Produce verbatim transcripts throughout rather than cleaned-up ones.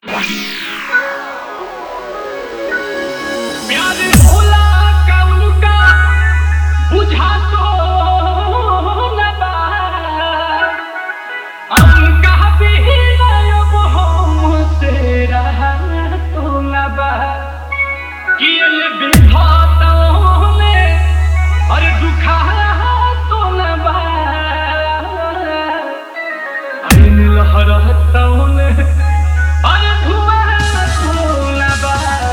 प्यार भोला का उनका बुझा तो न बा उनका भी अब हमसे रहा तो न बा कियल विधाताओं ने अरे दुखा तो न बा अरे लहरताओं ने अरे धुआं तो न बा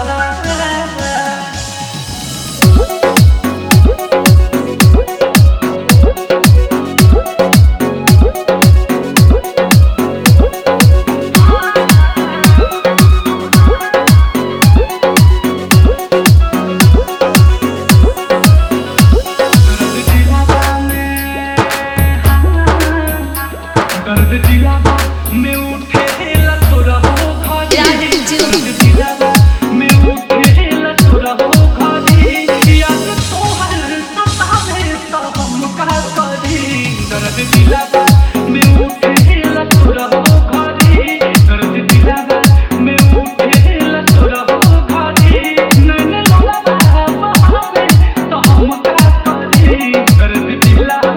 दर्द दिलावा में उठे लतो रहो खाली दर्द दिलावा में उठे लतो रहो खाली याद तो हर सतावे तो हम का करी दर्द दिलावा में उठे लतो रहो खाली दर्द दिलावा में उठे लतो रहो खाली नैन ललवा बहावे तो हम का करी दर्द दिलावा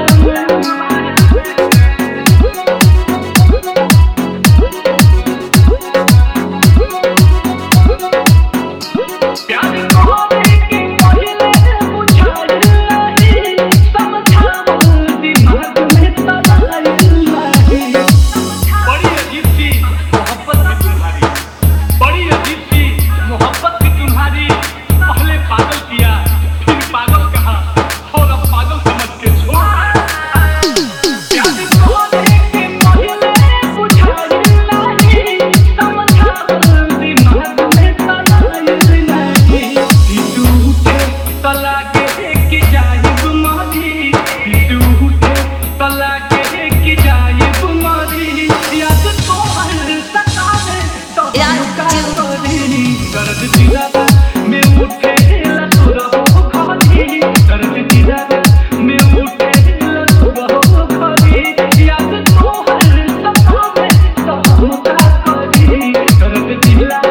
दर्द दिलावा में उठे लतो रहो खाली दर्द दिलावा में उठे लतो रहो खाली याद तो हर सतावे तो हम का करी दर्द दिलावा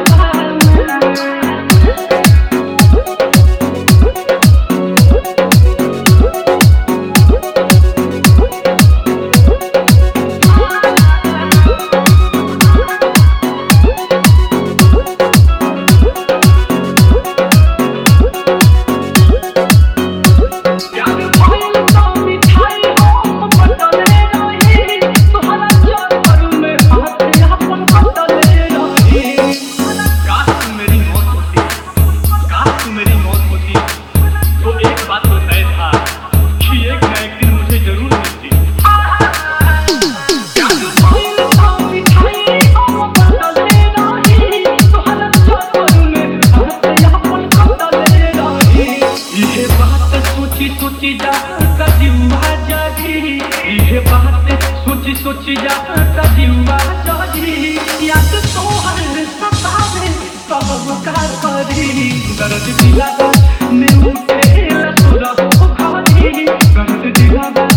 सोची जाता जीवा जागी ये बात सोची सोची जाता जीवा जागी याद तो हर सतावे सब का करी दर्द दिलावा में उठे लतो रहो खाली दर्द दिलावा